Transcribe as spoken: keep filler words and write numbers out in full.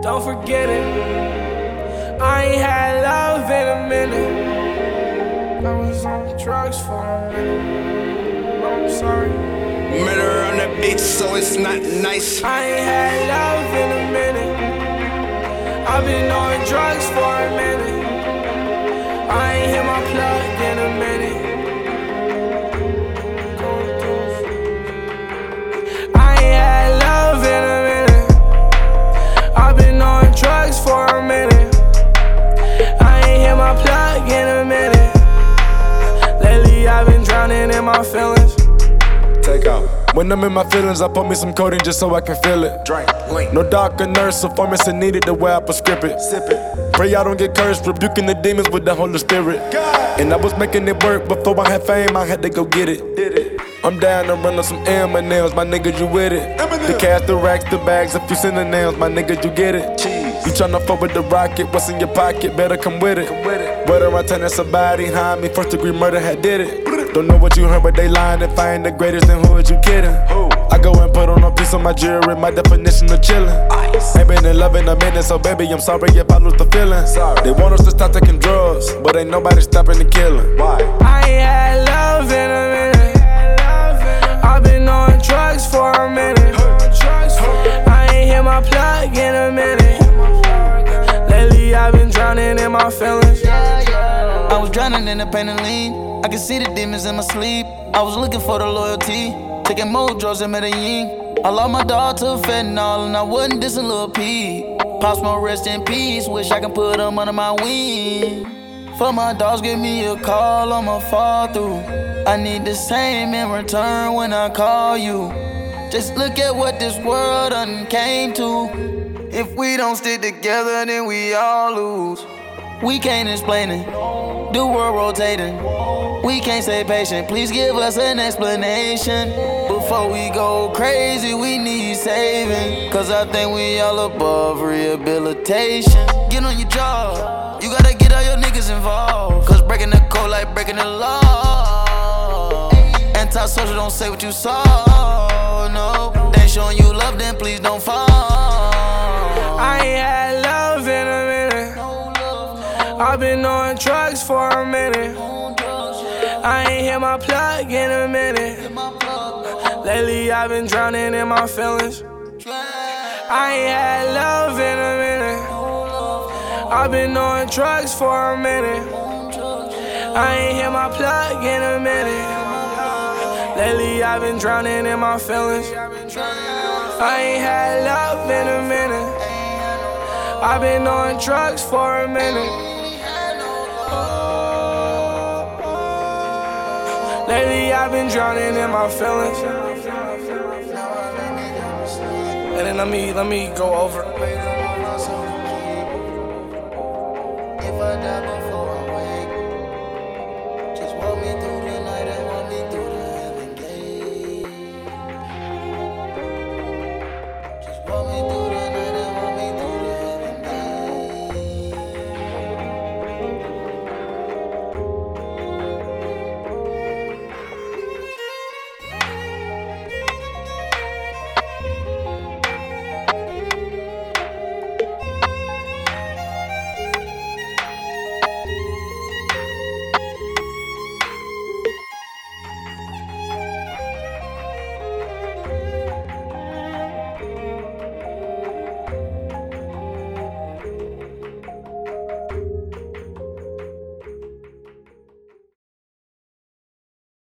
don't forget it. I ain't had love in a minute. I was on drugs for a minute. I'm sorry. Murder on the beach, so it's not nice. I ain't had love in a minute. I've been on drugs for a minute. I ain't hit my plug in a minute. I ain't had love in a minute. I've been on drugs for a minute. I ain't hit my plug in a minute. Lately I've been drowning in my feelings. Take out. When I'm in my feelings, I put me some codeine just so I can feel it. Drink, link. No doctor, nurse, or pharmacy needed the way I prescribe it. Sip it. Pray I don't get cursed, rebuking the demons with the Holy Spirit. God. And I was making it work before I had fame, I had to go get it. Did it. I'm down to run on some M and M's, my nigga, you with it. The cash, the racks, the bags, a few synonyms, my nigga, you get it. Cheese. You tryna fuck with the rocket, what's in your pocket, better come with it. Come with it. Whether I turn somebody behind me, first degree murder had did it. Don't know what you heard, but they lying. If I ain't the greatest, then who is you kidding? Who? I go and put on a piece of my jewelry, my definition of chillin'. Ice. Ain't been in love in a minute, so baby, I'm sorry if I lose the feeling. Sorry. They want us to stop taking drugs, but ain't nobody stopping the killing. Why? I ain't had love in a minute. I've been on drugs for a minute. I ain't hit my plug in a minute. Lately I've been drowning in my feelings. I was drowning in the pain and lean. I could see the demons in my sleep. I was looking for the loyalty, taking more drugs in Medellin. I lost my dog to fentanyl and I wasn't dissing Lil P. Pop Smoke, rest in peace, wish I could put him under my wing. For my dogs, give me a call, I'ma fall through. I need the same in return when I call you. Just look at what this world done came to. If we don't stick together, then we all lose. We can't explain it, the world rotating. We can't stay patient, please give us an explanation. Before we go crazy, we need saving. Cause I think we all above rehabilitation. Get on your job, you gotta get all your niggas involved. Cause breaking the code like breaking the law. Anti-social, don't say what you saw, no. They ain't showing you love, then please don't fall. I ain't had love in a minute. I've been on drugs for a minute. I ain't hit my plug in a minute. Lately I've been drowning in my feelings. I ain't had love in a minute. I've been on drugs for a minute. I ain't hit my plug in a minute. Lately I've been drowning in my feelings. I ain't had love in a minute. I've been on drugs for a minute. Lately I've been drowning in my feelings. And then let me, let me go over. If I die